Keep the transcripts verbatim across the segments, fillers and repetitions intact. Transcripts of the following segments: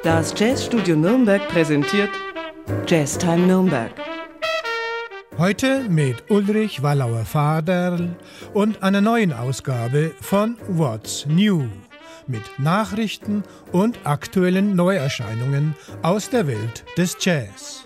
Das Jazzstudio Nürnberg präsentiert Jazztime Nürnberg. Heute mit Ulrich Wallauer-Faderl und einer neuen Ausgabe von What's New mit Nachrichten und aktuellen Neuerscheinungen aus der Welt des Jazz.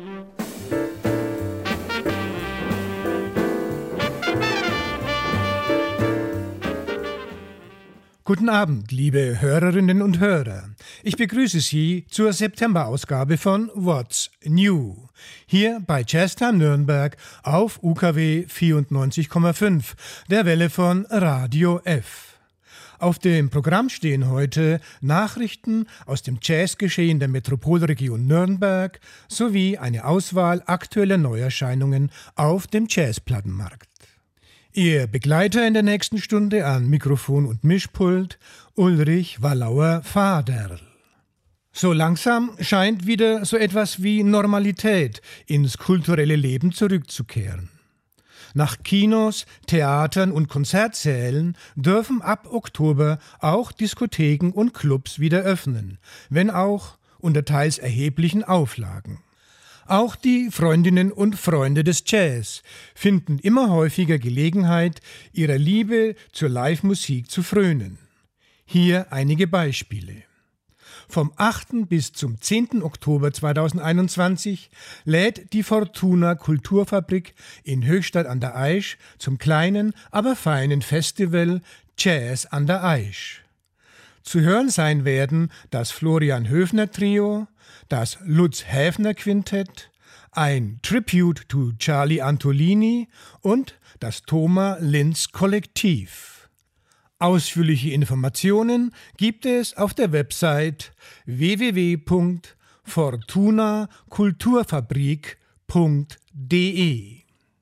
Guten Abend, liebe Hörerinnen und Hörer. Ich begrüße Sie zur September-Ausgabe von What's New. Hier bei Jazztime Nürnberg auf U K W vierundneunzig Komma fünf, der Welle von Radio F. Auf dem Programm stehen heute Nachrichten aus dem Jazzgeschehen der Metropolregion Nürnberg sowie eine Auswahl aktueller Neuerscheinungen auf dem Jazzplattenmarkt. Ihr Begleiter in der nächsten Stunde an Mikrofon und Mischpult Ulrich Wallauer-Faderl. So langsam scheint wieder so etwas wie Normalität ins kulturelle Leben zurückzukehren. Nach Kinos, Theatern und Konzertsälen dürfen ab Oktober auch Diskotheken und Clubs wieder öffnen, wenn auch unter teils erheblichen Auflagen. Auch die Freundinnen und Freunde des Jazz finden immer häufiger Gelegenheit, ihrer Liebe zur Live-Musik zu frönen. Hier einige Beispiele. Vom achten bis zum zehnten Oktober zweitausendeinundzwanzig lädt die Fortuna Kulturfabrik in Höchstadt an der Aisch zum kleinen, aber feinen Festival Jazz an der Aisch. Zu hören sein werden das Florian Höfner Trio, das Lutz Häfner Quintett, ein Tribute to Charlie Antolini und das Thoma Linz Kollektiv. Ausführliche Informationen gibt es auf der Website w w w punkt fortuna kulturfabrik punkt d e.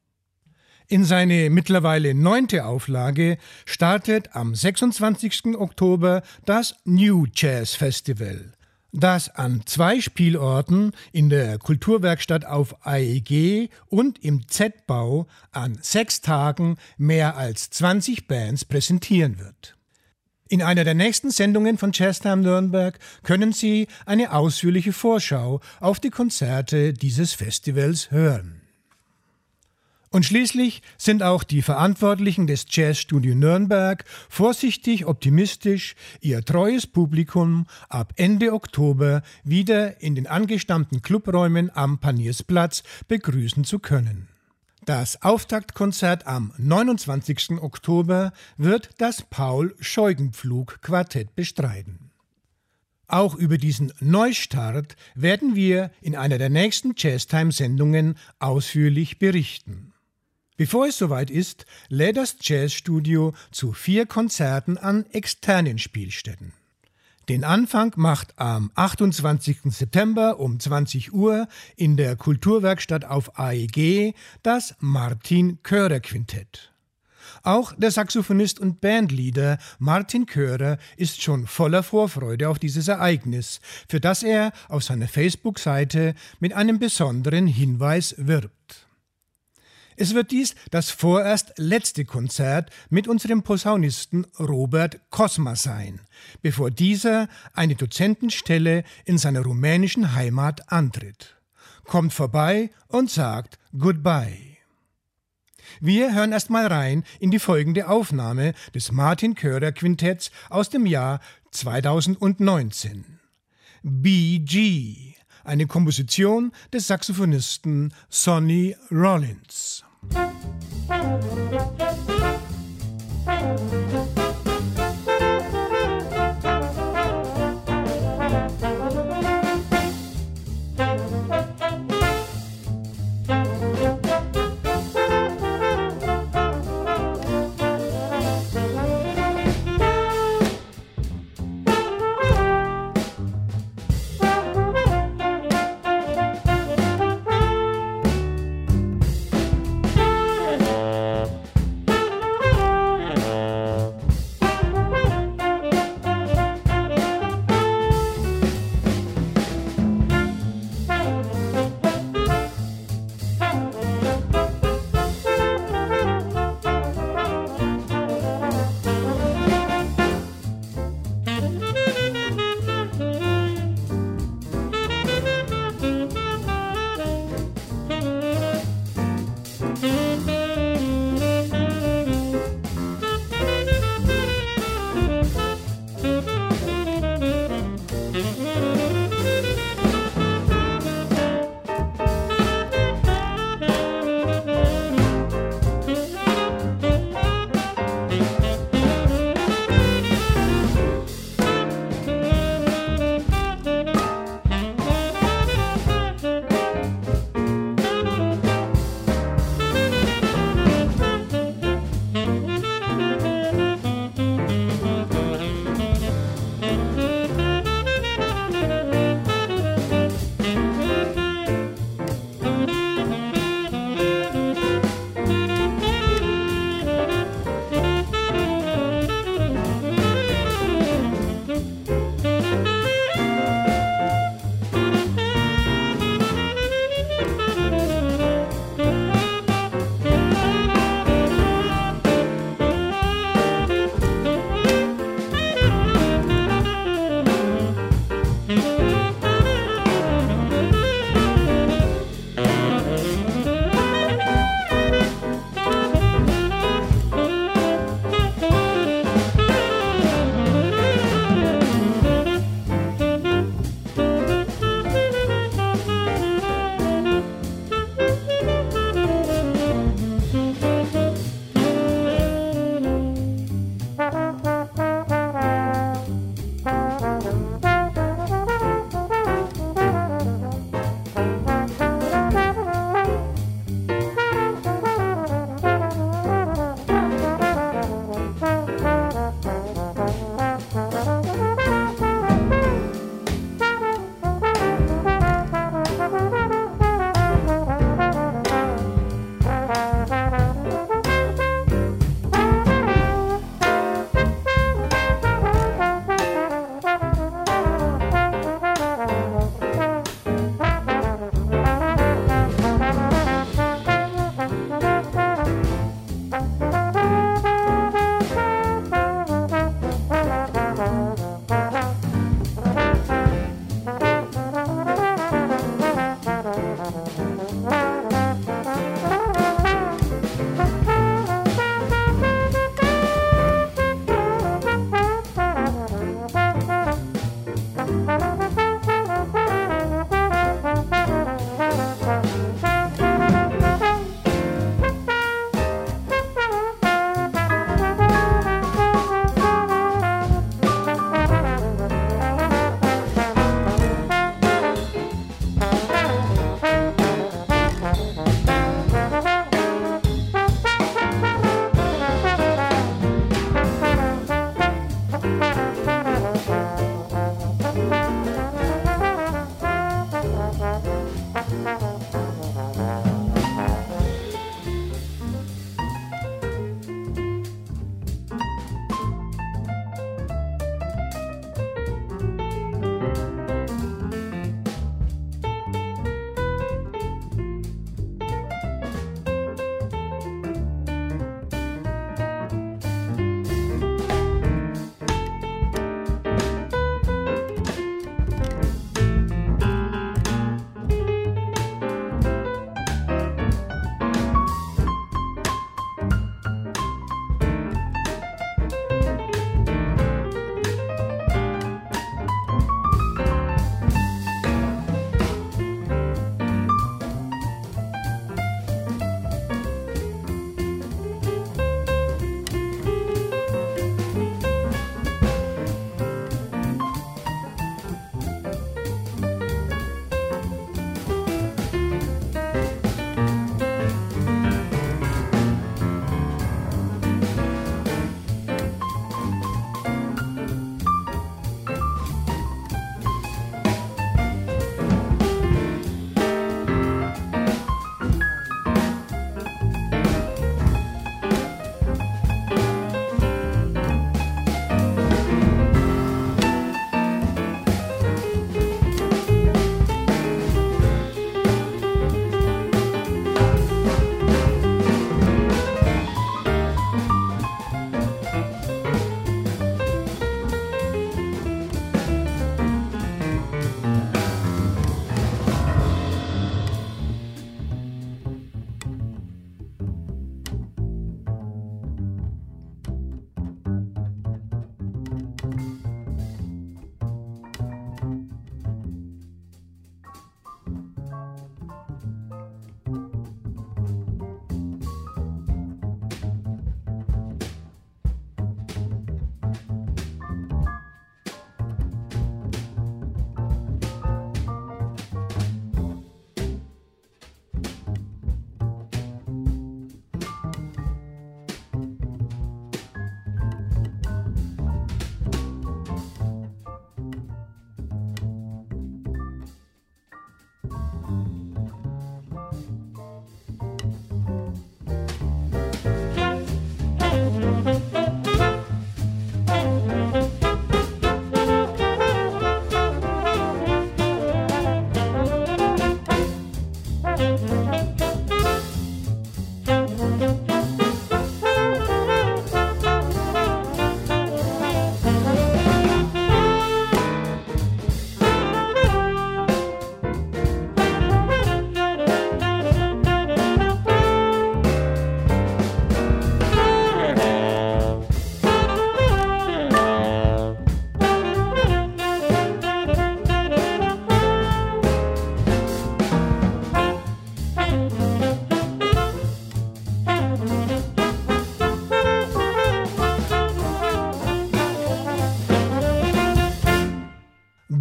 In seine mittlerweile neunte Auflage startet am sechsundzwanzigsten Oktober das New Jazz Festival, das an zwei Spielorten in der Kulturwerkstatt auf A E G und im Z-Bau an sechs Tagen mehr als zwanzig Bands präsentieren wird. In einer der nächsten Sendungen von Jazztime Nürnberg können Sie eine ausführliche Vorschau auf die Konzerte dieses Festivals hören. Und schließlich sind auch die Verantwortlichen des Jazzstudio Nürnberg vorsichtig optimistisch, ihr treues Publikum ab Ende Oktober wieder in den angestammten Clubräumen am Paniersplatz begrüßen zu können. Das Auftaktkonzert am neunundzwanzigsten Oktober wird das Paul-Scheugenpflug-Quartett bestreiten. Auch über diesen Neustart werden wir in einer der nächsten Jazztime-Sendungen ausführlich berichten. Bevor es soweit ist, lädt das Jazzstudio zu vier Konzerten an externen Spielstätten. Den Anfang macht am achtundzwanzigsten September um zwanzig Uhr in der Kulturwerkstatt auf A E G das Martin Körer Quintett. Auch der Saxophonist und Bandleader Martin Körer ist schon voller Vorfreude auf dieses Ereignis, für das er auf seiner Facebook-Seite mit einem besonderen Hinweis wirbt. Es wird dies das vorerst letzte Konzert mit unserem Posaunisten Robert Cosma sein, bevor dieser eine Dozentenstelle in seiner rumänischen Heimat antritt. Kommt vorbei und sagt Goodbye. Wir hören erst mal rein in die folgende Aufnahme des Martin Körer Quintetts aus dem Jahr zweitausendneunzehn. B G, eine Komposition des Saxophonisten Sonny Rollins.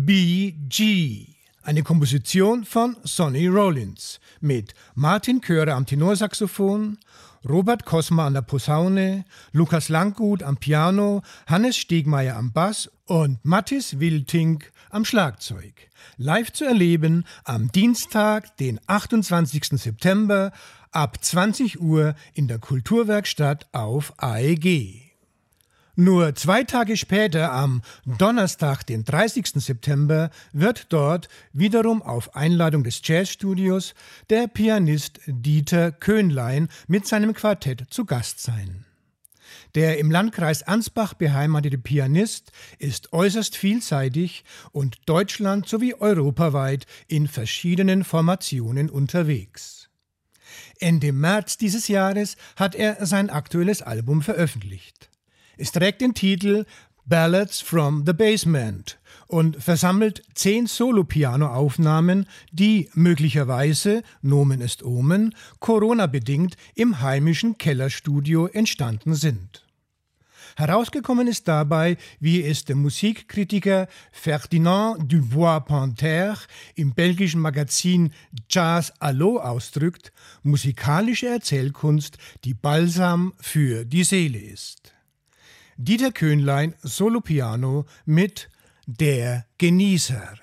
Bee Gee, eine Komposition von Sonny Rollins mit Martin Köhrer am Tenorsaxophon, Robert Kosma an der Posaune, Lukas Langgut am Piano, Hannes Stegmeier am Bass und Mattis Wilting am Schlagzeug. Live zu erleben am Dienstag, den achtundzwanzigsten September ab zwanzig Uhr in der Kulturwerkstatt auf A E G. Nur zwei Tage später, am Donnerstag, den dreißigsten September, wird dort, wiederum auf Einladung des Jazzstudios, der Pianist Dieter Köhnlein mit seinem Quartett zu Gast sein. Der im Landkreis Ansbach beheimatete Pianist ist äußerst vielseitig und deutschland- sowie europaweit in verschiedenen Formationen unterwegs. Ende März dieses Jahres hat er sein aktuelles Album veröffentlicht. Es trägt den Titel Ballads from the Basement und versammelt zehn Solo-Piano-Aufnahmen, die möglicherweise, Nomen est Omen, Corona-bedingt im heimischen Kellerstudio entstanden sind. Herausgekommen ist dabei, wie es der Musikkritiker Ferdinand Dubois-Panthère im belgischen Magazin Jazz Allo ausdrückt, musikalische Erzählkunst, die Balsam für die Seele ist. Dieter Köhnlein, Solo-Piano mit Der Genießer.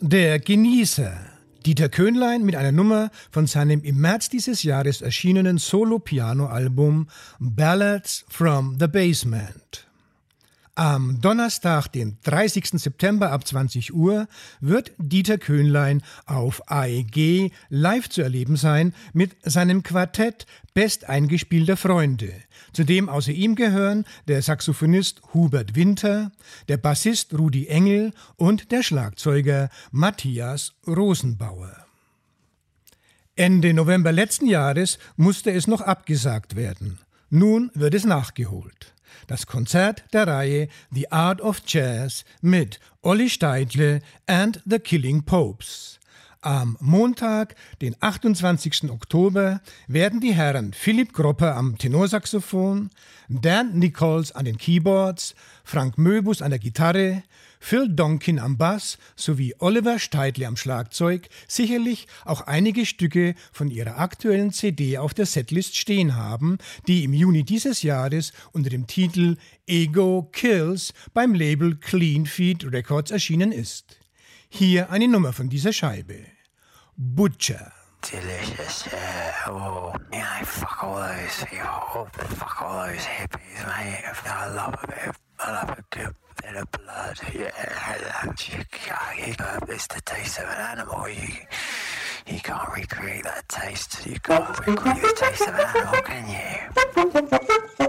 Der Genießer. Dieter Köhnlein mit einer Nummer von seinem im März dieses Jahres erschienenen Solo-Piano-Album Ballads from the Basement. Am Donnerstag, den dreißigsten September ab zwanzig Uhr, wird Dieter Köhnlein auf A E G live zu erleben sein mit seinem Quartett Best eingespielter Freunde, zu dem außer ihm gehören der Saxophonist Hubert Winter, der Bassist Rudi Engel und der Schlagzeuger Matthias Rosenbauer. Ende November letzten Jahres musste es noch abgesagt werden. Nun wird es nachgeholt. Das Konzert der Reihe The Art of Jazz mit Olli Steidle and the Killing Popes. Am Montag, den achtundzwanzigsten Oktober, werden die Herren Philipp Gropper am Tenorsaxophon, Dan Nichols an den Keyboards, Frank Möbus an der Gitarre, Phil Donkin am Bass sowie Oliver Steidle am Schlagzeug sicherlich auch einige Stücke von ihrer aktuellen C D auf der Setlist stehen haben, die im Juni dieses Jahres unter dem Titel Ego Kills beim Label Clean Feed Records erschienen ist. Hier eine Nummer von dieser Scheibe. Butcher. Delicious, yeah. Oh, yeah, fuck all those, oh, fuck all those hippies, mate. I love a bit of, I love a good bit of blood, yeah. You can't, it's the taste of an animal. You, you can't recreate that taste. You can't recreate the taste of an animal, can you?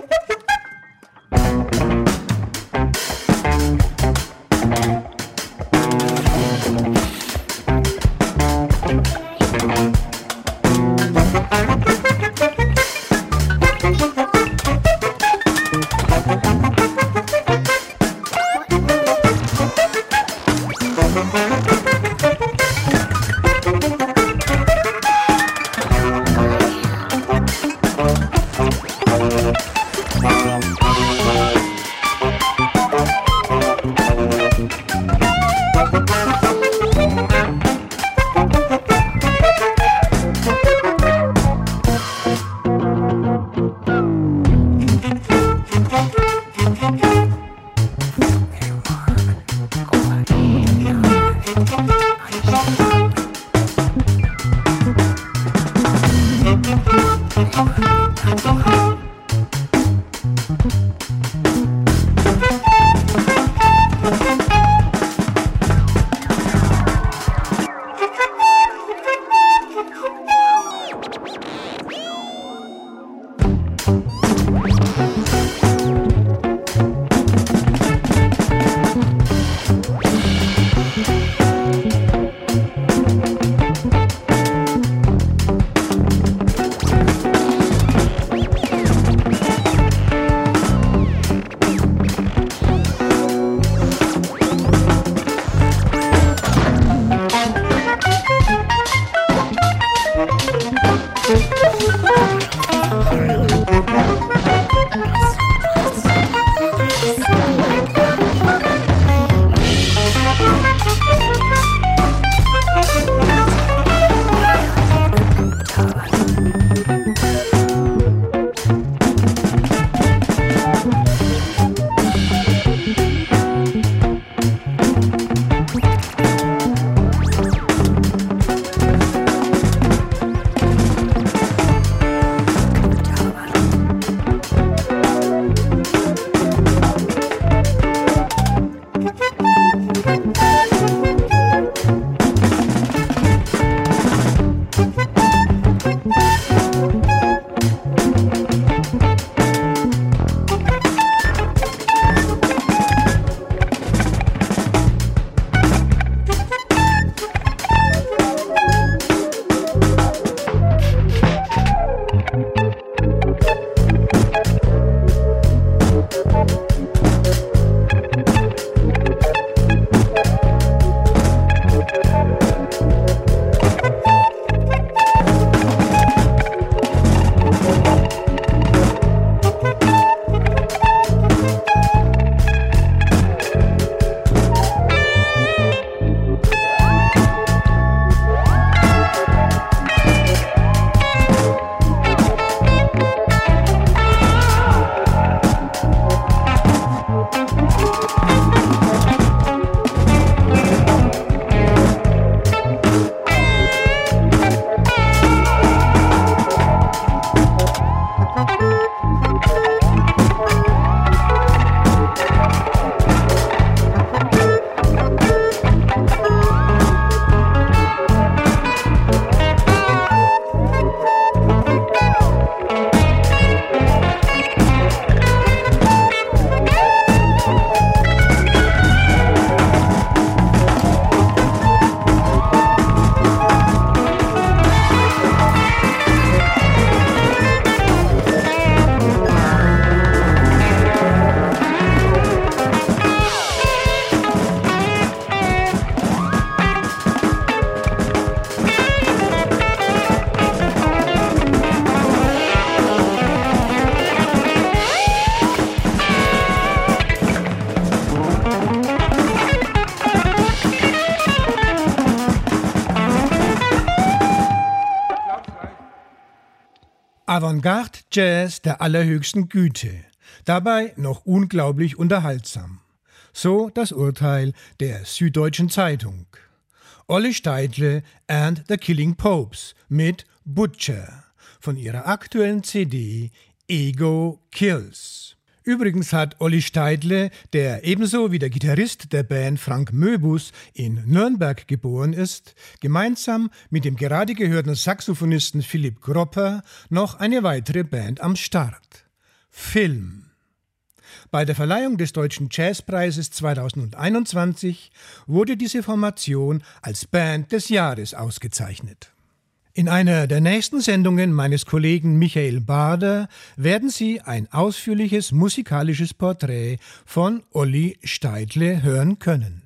Avantgarde-Jazz der allerhöchsten Güte, dabei noch unglaublich unterhaltsam. So das Urteil der Süddeutschen Zeitung. Olli Steidle and the Killing Popes mit Butcher von ihrer aktuellen C D Ego Kills. Übrigens hat Olli Steidle, der ebenso wie der Gitarrist der Band Frank Möbus in Nürnberg geboren ist, gemeinsam mit dem gerade gehörten Saxophonisten Philipp Gropper noch eine weitere Band am Start. Film. Bei der Verleihung des Deutschen Jazzpreises zweitausendeinundzwanzig wurde diese Formation als Band des Jahres ausgezeichnet. In einer der nächsten Sendungen meines Kollegen Michael Bader werden Sie ein ausführliches musikalisches Porträt von Olli Steidle hören können.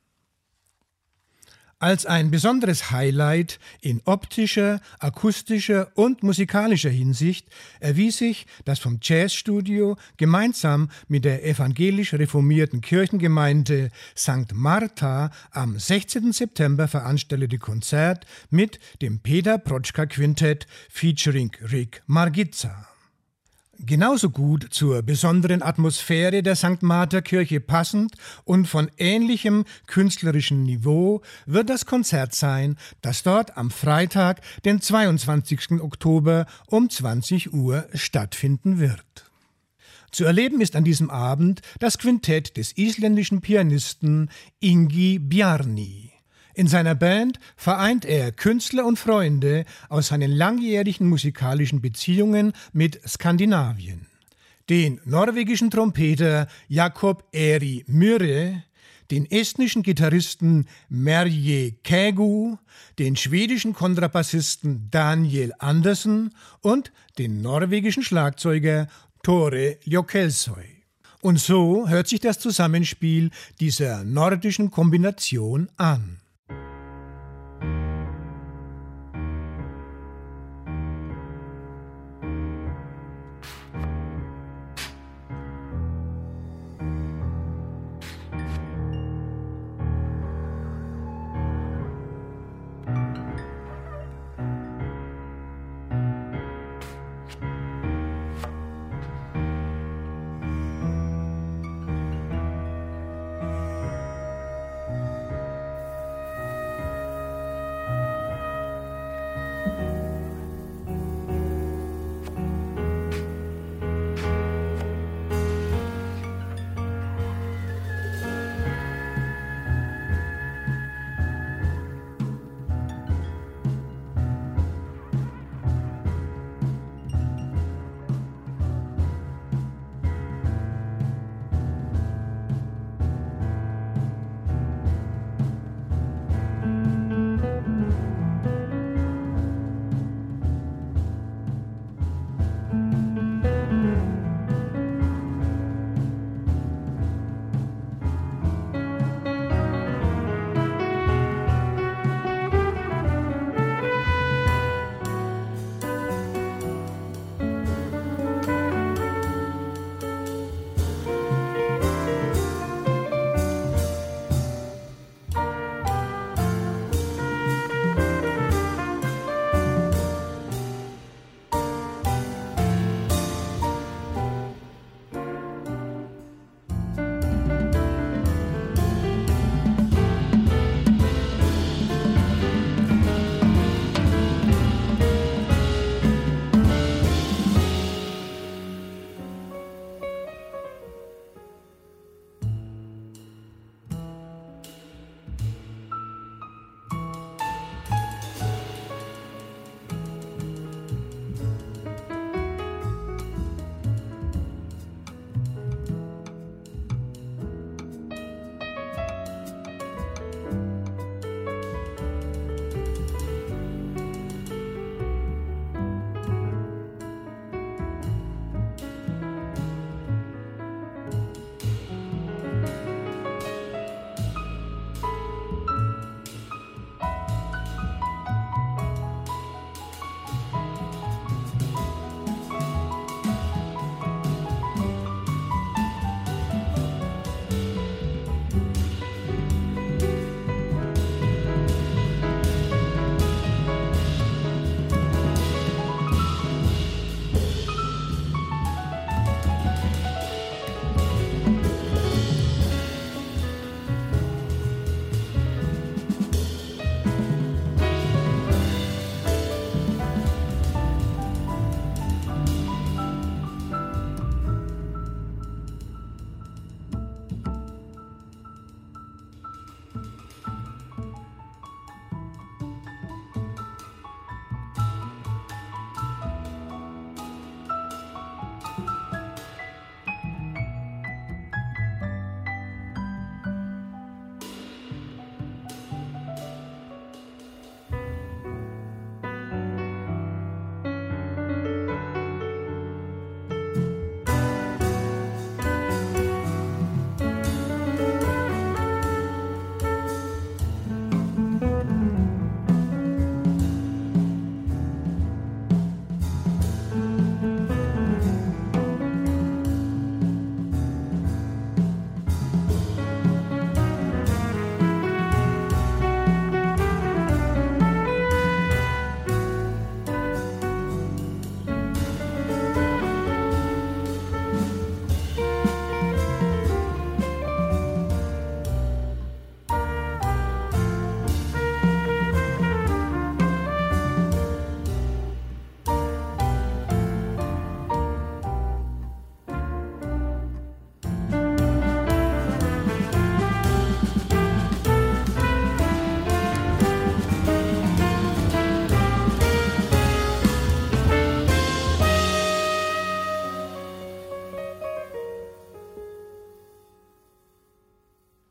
Als ein besonderes Highlight in optischer, akustischer und musikalischer Hinsicht erwies sich das vom Jazzstudio gemeinsam mit der evangelisch reformierten Kirchengemeinde Sankt Martha am sechzehnten September veranstaltete Konzert mit dem Peter Protschka Quintett featuring Rick Margitza. Genauso gut zur besonderen Atmosphäre der Sankt Martha Kirche passend und von ähnlichem künstlerischen Niveau wird das Konzert sein, das dort am Freitag, den zweiundzwanzigsten Oktober um zwanzig Uhr stattfinden wird. Zu erleben ist an diesem Abend das Quintett des isländischen Pianisten Ingi Bjarni. In seiner Band vereint er Künstler und Freunde aus seinen langjährigen musikalischen Beziehungen mit Skandinavien. Den norwegischen Trompeter Jakob Eri Myhre, den estnischen Gitarristen Merje Kägu, den schwedischen Kontrabassisten Daniel Andersen und den norwegischen Schlagzeuger Tore Ljokelsøy. Und so hört sich das Zusammenspiel dieser nordischen Kombination an.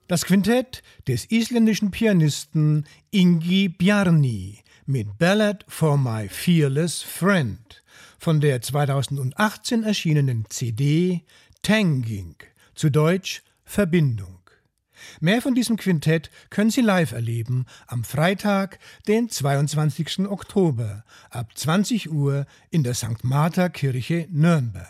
Das Quintett des isländischen Pianisten Ingi Bjarni mit Ballad for My Fearless Friend von der zweitausendachtzehn erschienenen C D Tenging, zu Deutsch Verbindung. Mehr von diesem Quintett können Sie live erleben am Freitag, den zweiundzwanzigsten Oktober ab zwanzig Uhr in der Sankt Martha Kirche Nürnberg.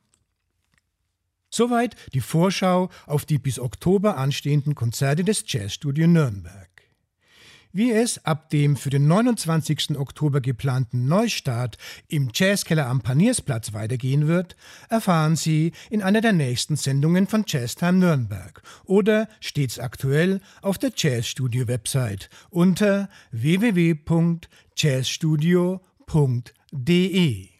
Soweit die Vorschau auf die bis Oktober anstehenden Konzerte des Jazzstudio Nürnberg. Wie es ab dem für den neunundzwanzigsten Oktober geplanten Neustart im Jazzkeller am Paniersplatz weitergehen wird, erfahren Sie in einer der nächsten Sendungen von Jazztime Nürnberg oder stets aktuell auf der Jazzstudio-Website unter w w w punkt jazzstudio punkt d e.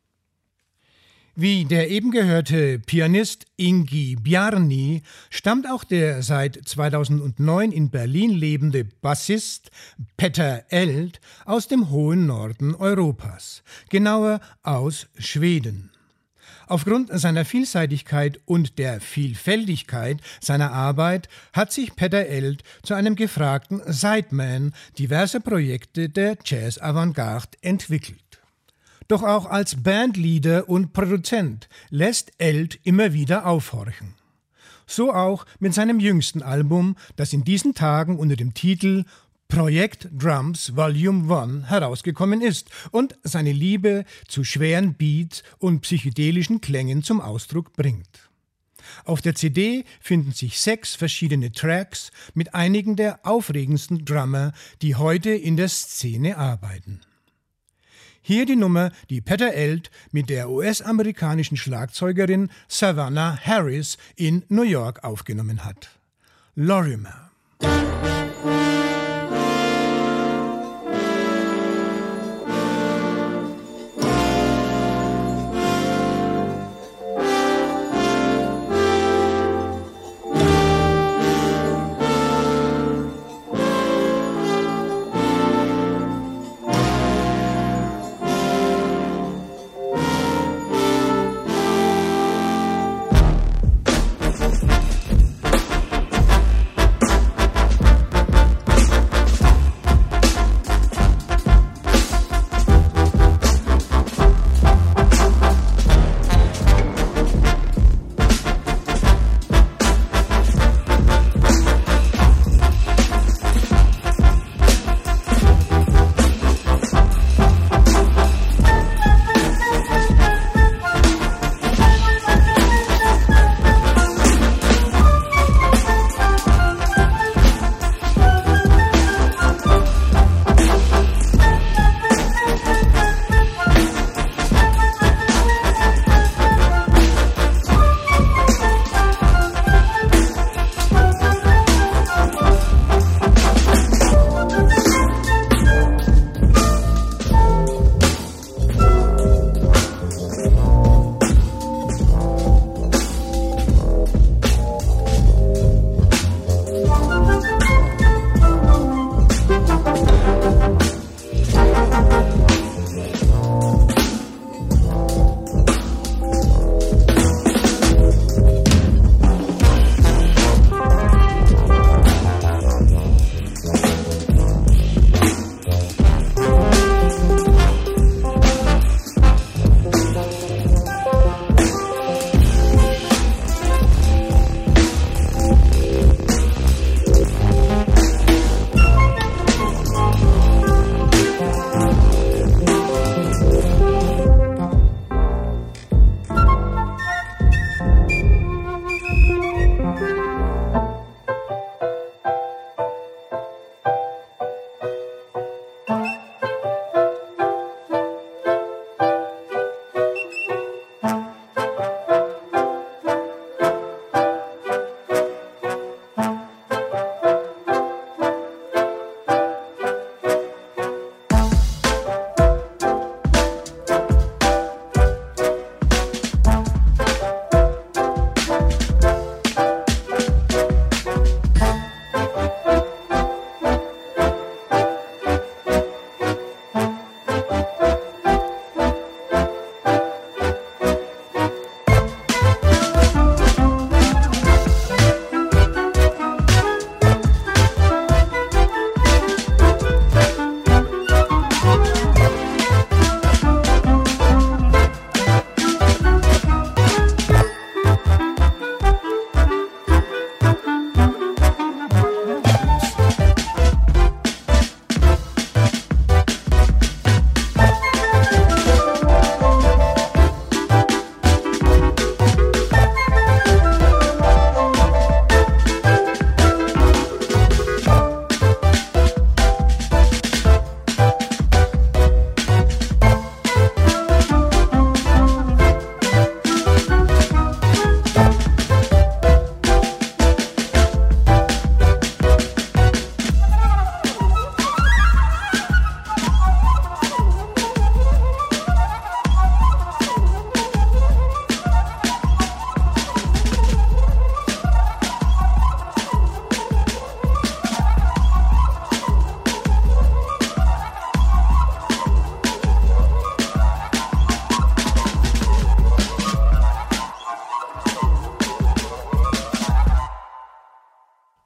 Wie der eben gehörte Pianist Ingi Bjarni stammt auch der seit zweitausendneun in Berlin lebende Bassist Petter Eld aus dem hohen Norden Europas, genauer aus Schweden. Aufgrund seiner Vielseitigkeit und der Vielfältigkeit seiner Arbeit hat sich Petter Eld zu einem gefragten Sideman diverser Projekte der Jazz-Avantgarde entwickelt. Doch auch als Bandleader und Produzent lässt Eld immer wieder aufhorchen. So auch mit seinem jüngsten Album, das in diesen Tagen unter dem Titel Projekt Drums Volume eins herausgekommen ist und seine Liebe zu schweren Beats und psychedelischen Klängen zum Ausdruck bringt. Auf der C D finden sich sechs verschiedene Tracks mit einigen der aufregendsten Drummer, die heute in der Szene arbeiten. Hier die Nummer, die Petter Eld mit der U S-amerikanischen Schlagzeugerin Savannah Harris in New York aufgenommen hat. Lorimer.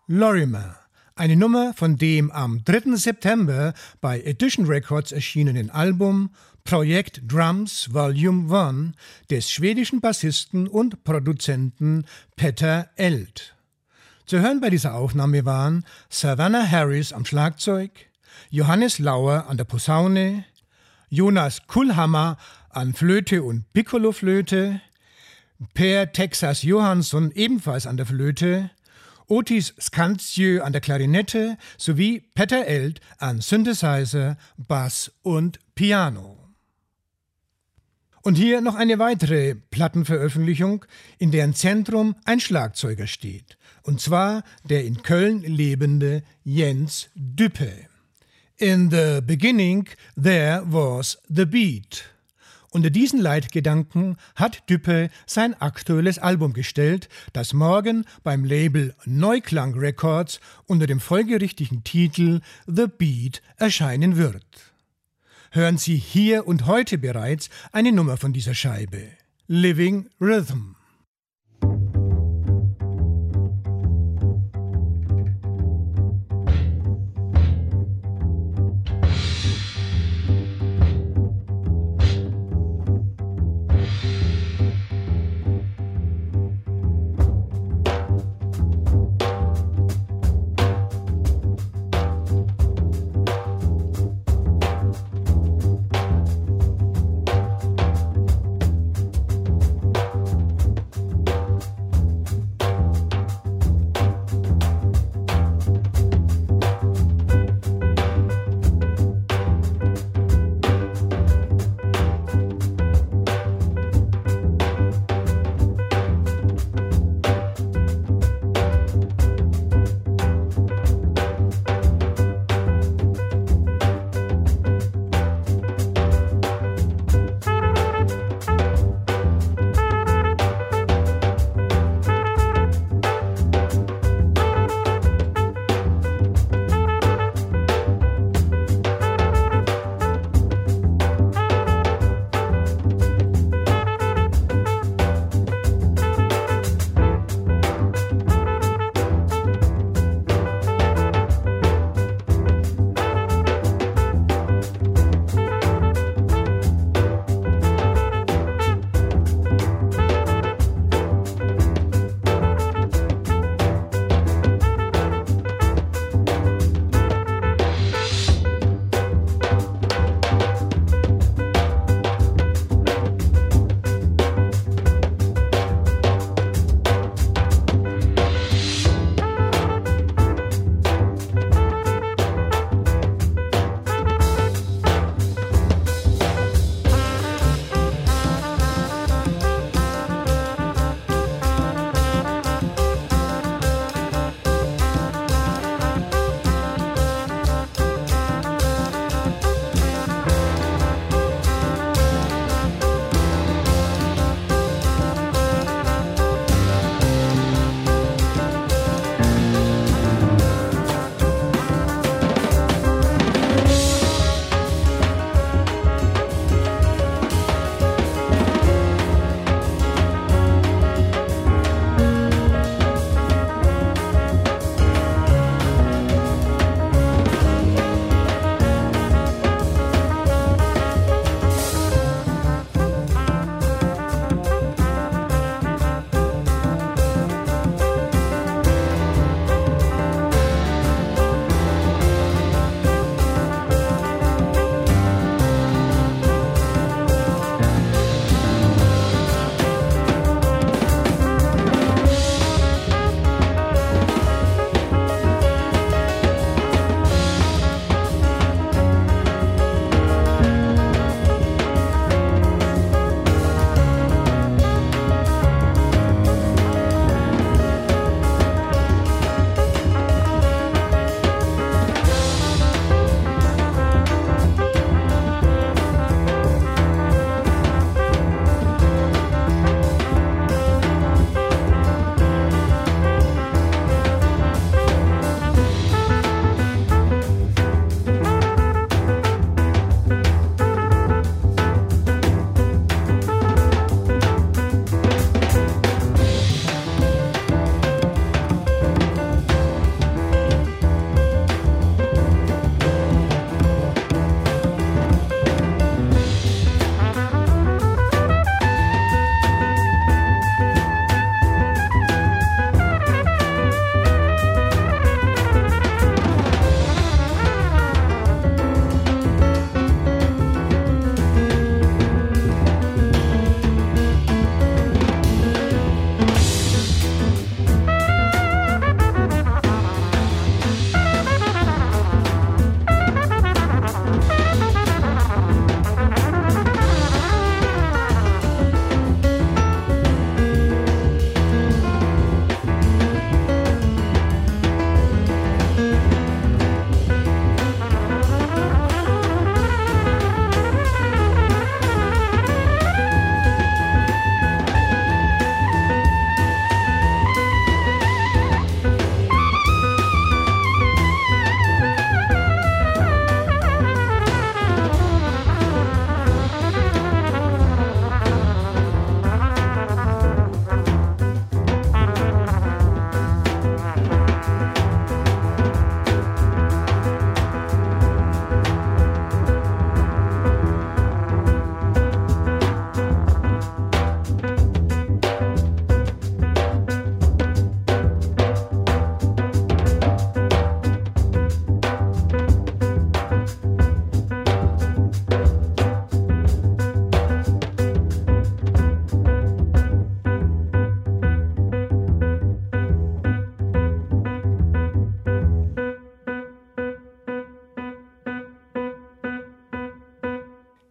Lorimer, eine Nummer von dem am dritten September bei Edition Records erschienenen Album Projekt Drums Volume eins des schwedischen Bassisten und Produzenten Peter Eld. Zu hören bei dieser Aufnahme waren Savannah Harris am Schlagzeug, Johannes Lauer an der Posaune, Jonas Kullhammer an Flöte und Piccoloflöte, Per Texas Johansson ebenfalls an der Flöte, Otis Skanziö an der Klarinette sowie Peter Eld an Synthesizer, Bass und Piano. Und hier noch eine weitere Plattenveröffentlichung, in deren Zentrum ein Schlagzeuger steht, und zwar der in Köln lebende Jens Düppe. In the beginning there was the beat. Unter diesen Leitgedanken hat Düppe sein aktuelles Album gestellt, das morgen beim Label Neuklang Records unter dem folgerichtigen Titel The Beat erscheinen wird. Hören Sie hier und heute bereits eine Nummer von dieser Scheibe: Living Rhythm.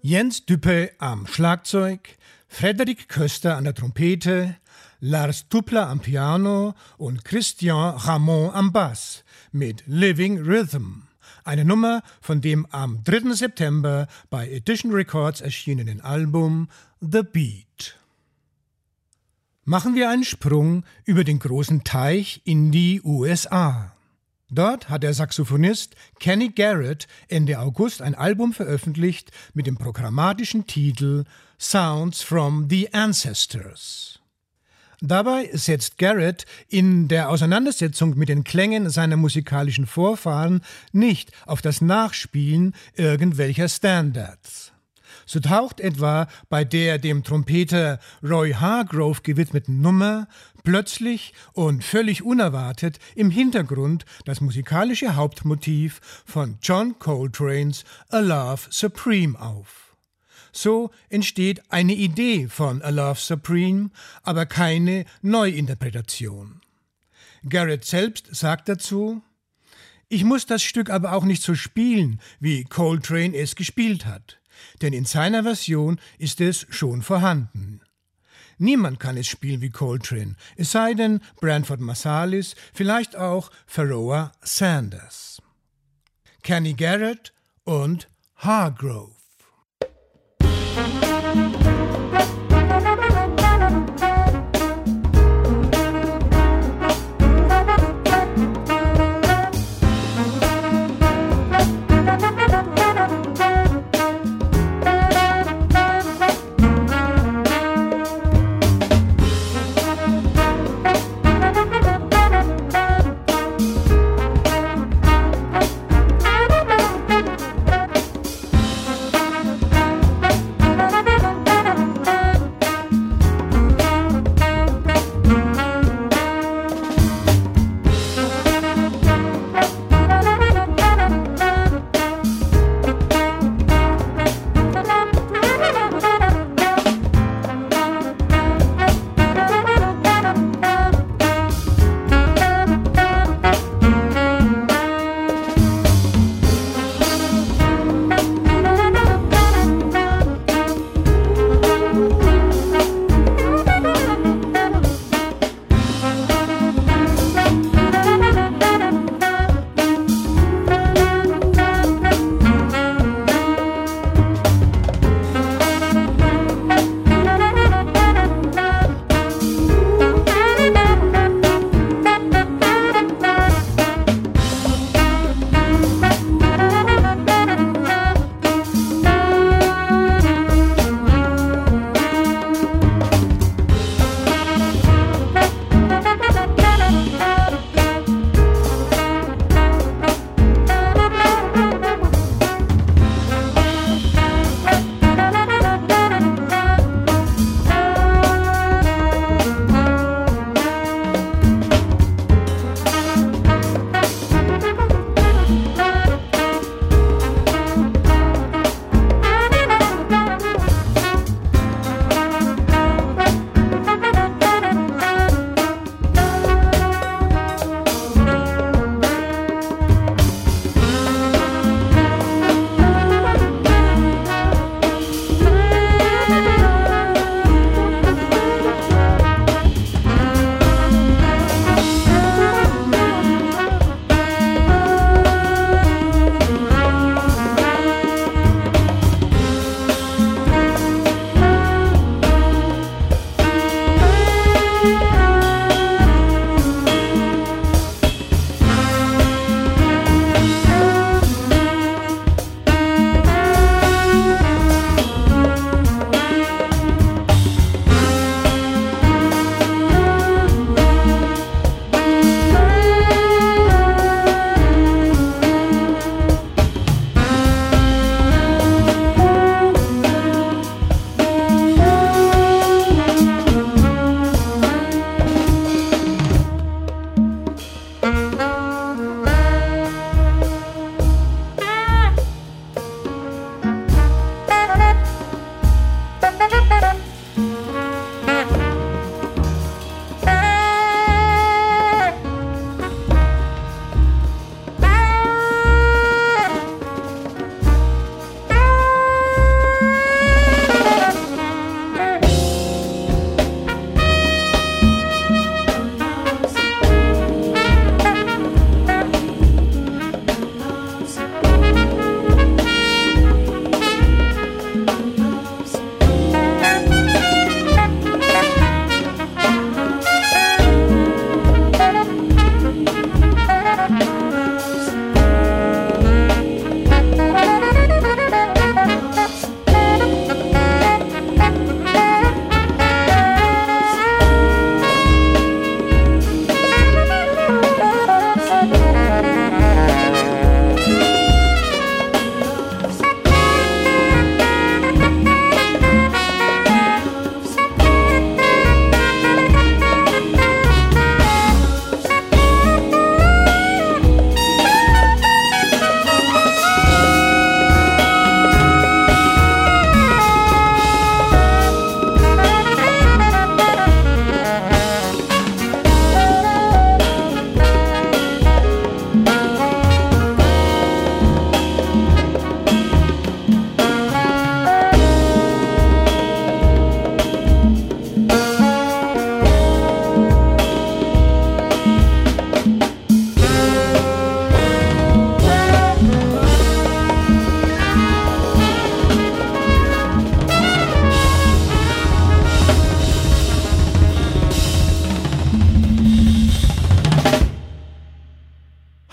Jens Düppe am Schlagzeug, Frederik Köster an der Trompete, Lars Tupler am Piano und Christian Ramon am Bass mit Living Rhythm, eine Nummer von dem am dritten September bei Edition Records erschienenen Album The Beat. Machen wir einen Sprung über den großen Teich in die U S A. Dort hat der Saxophonist Kenny Garrett Ende August ein Album veröffentlicht mit dem programmatischen Titel Sounds from the Ancestors. Dabei setzt Garrett in der Auseinandersetzung mit den Klängen seiner musikalischen Vorfahren nicht auf das Nachspielen irgendwelcher Standards. So taucht etwa bei der dem Trompeter Roy Hargrove gewidmeten Nummer plötzlich und völlig unerwartet im Hintergrund das musikalische Hauptmotiv von John Coltrane's A Love Supreme auf. So entsteht eine Idee von A Love Supreme, aber keine Neuinterpretation. Garrett selbst sagt dazu: Ich muss das Stück aber auch nicht so spielen, wie Coltrane es gespielt hat. Denn in seiner Version ist es schon vorhanden. Niemand kann es spielen wie Coltrane, es sei denn Branford Marsalis, vielleicht auch Pharoah Sanders. Kenny Garrett und Hargrove.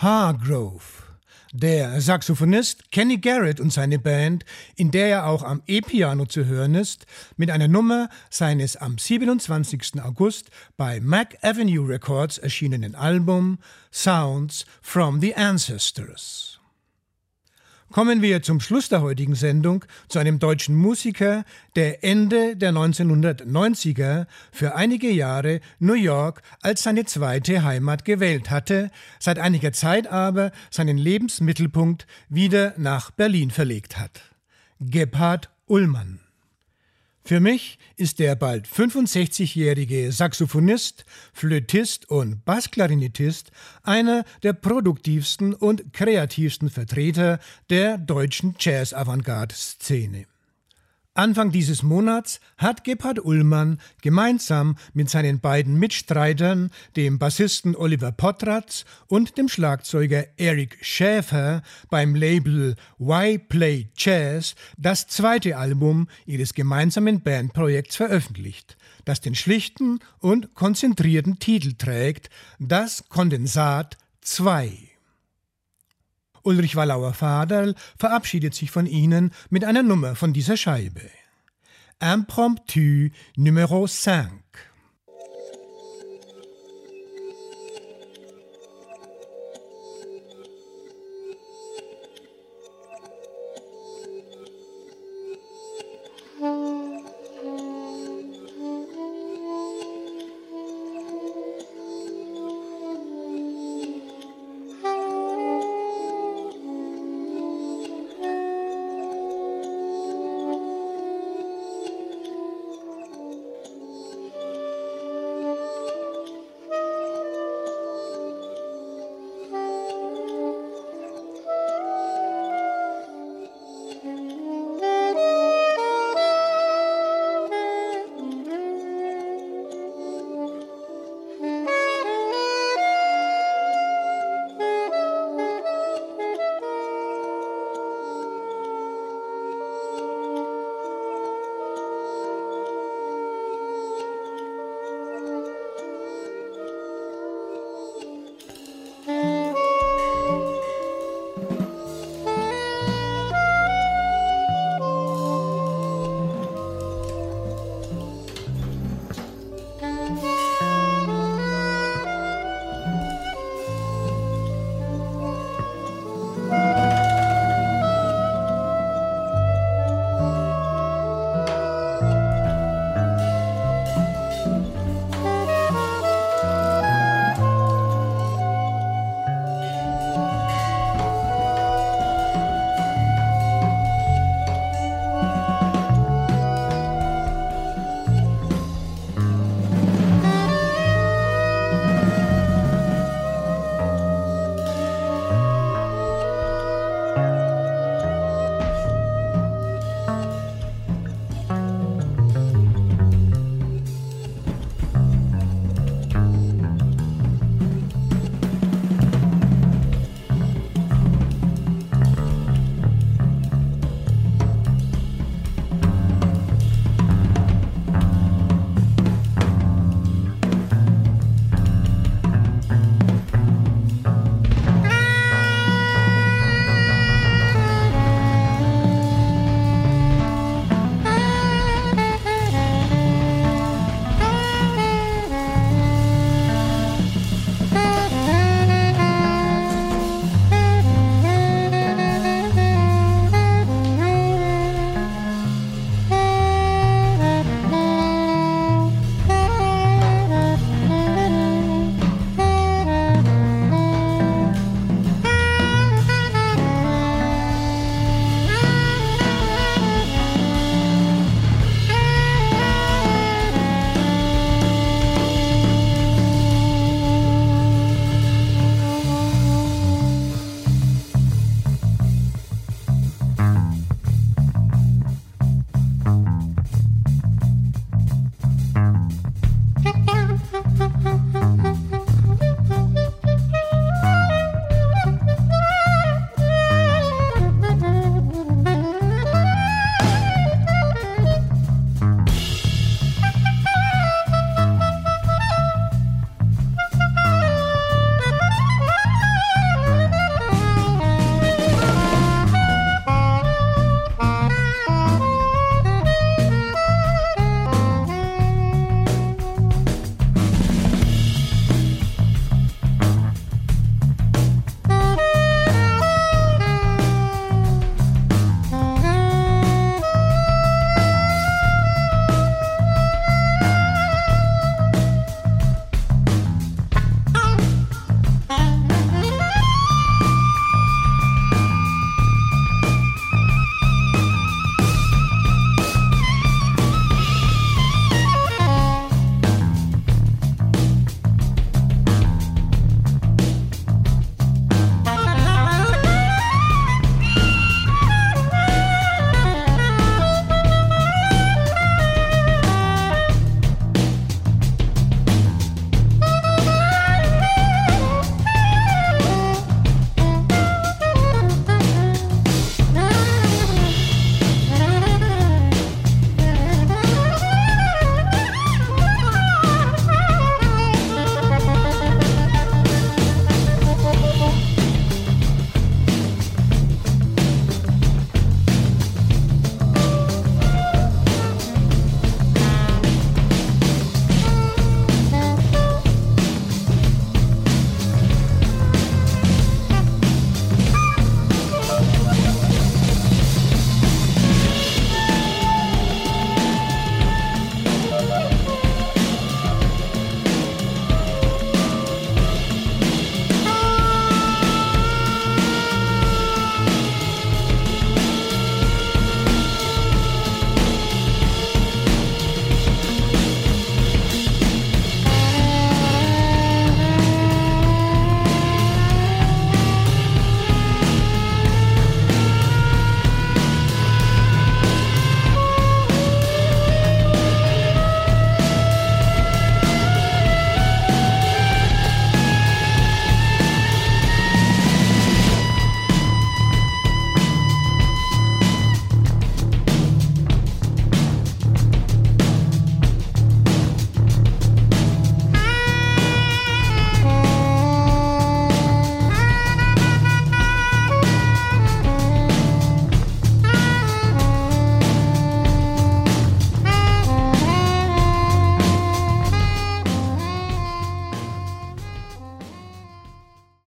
Hargrove. Der Saxophonist Kenny Garrett und seine Band, in der er auch am E-Piano zu hören ist, mit einer Nummer seines am siebenundzwanzigsten August bei Mac Avenue Records erschienenen Album Sounds from the Ancestors. Kommen wir zum Schluss der heutigen Sendung zu einem deutschen Musiker, der Ende der neunzehnhundertneunziger für einige Jahre New York als seine zweite Heimat gewählt hatte, seit einiger Zeit aber seinen Lebensmittelpunkt wieder nach Berlin verlegt hat. Gebhard Ullmann. Für mich ist der bald fünfundsechzigjährige Saxophonist, Flötist und Bassklarinettist einer der produktivsten und kreativsten Vertreter der deutschen Jazz-Avantgarde-Szene. Anfang dieses Monats hat Gebhard Ullmann gemeinsam mit seinen beiden Mitstreitern, dem Bassisten Oliver Potratz und dem Schlagzeuger Eric Schäfer, beim Label Why Play Jazz das zweite Album ihres gemeinsamen Bandprojekts veröffentlicht, das den schlichten und konzentrierten Titel trägt: Das Kondensat zwei. Ulrich Wallauer-Vaderl verabschiedet sich von Ihnen mit einer Nummer von dieser Scheibe. Impromptu Numero fünf.